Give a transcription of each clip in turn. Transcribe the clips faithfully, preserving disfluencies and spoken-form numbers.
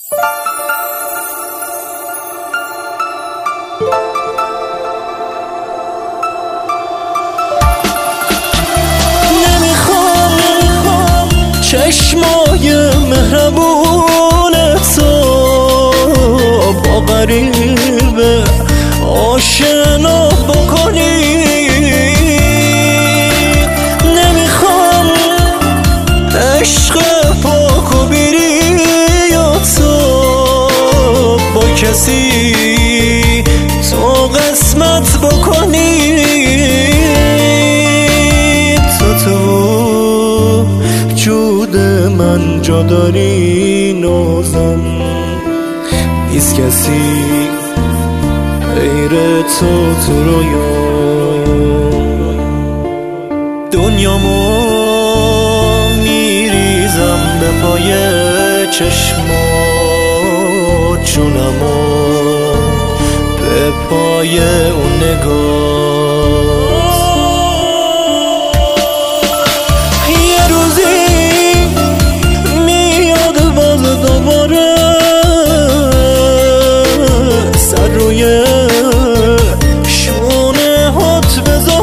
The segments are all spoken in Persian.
نمیخوام چشمای مهربون تو با غریبه آشنا بکنی، نمیخوام عشق پاک و بیریا تو با کسی تو قسمت بکنی. تو تو وجود من جا داری نازم، نیست کسی غیر تو تو رویام. دنیامو میریزم به پای چشمات، جونمو به پای اون نگات. یه روزی میاد باز دوباره سر روی شونه هات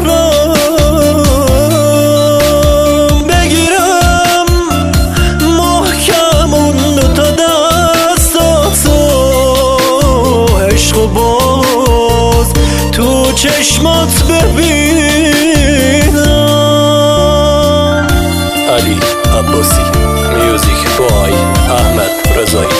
بذارم، بگیرم محکم اون دوتا دستاتو، عشق و باز تو چشمات ببینم. علی عباسی، میوزیک بای احمد رضایی.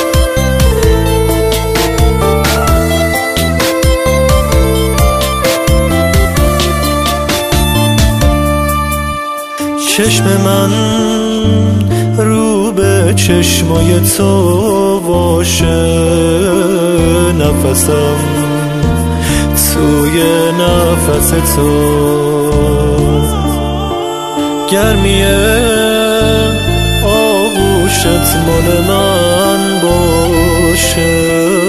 چشم من رو به چشمای تو باشه، نفسم توی نفس تو، گرمی آغوشت مال من باشه،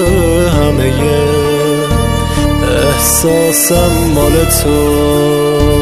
همه احساسم مال تو.